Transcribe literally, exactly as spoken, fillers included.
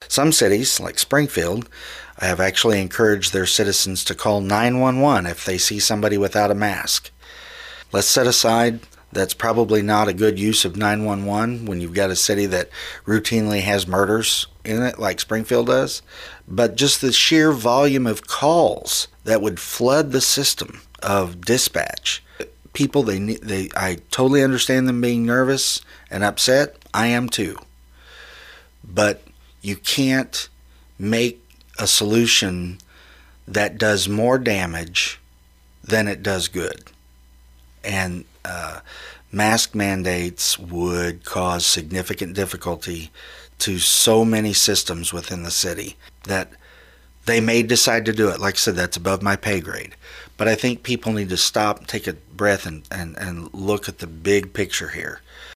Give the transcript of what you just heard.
Some cities, like Springfield, have actually encouraged their citizens to call nine one one if they see somebody without a mask. Let's set aside that's probably not a good use of nine one one when you've got a city that routinely has murders in it like Springfield does. But just the sheer volume of calls that would flood the system of dispatch. People, they, they, I totally understand them being nervous and upset. I am too. But you can't make a solution that does more damage than it does good. And uh, mask mandates would cause significant difficulty to so many systems within the city that they may decide to do it. Like I said, that's above my pay grade. But I think people need to stop, take a breath, and, and, and look at the big picture here.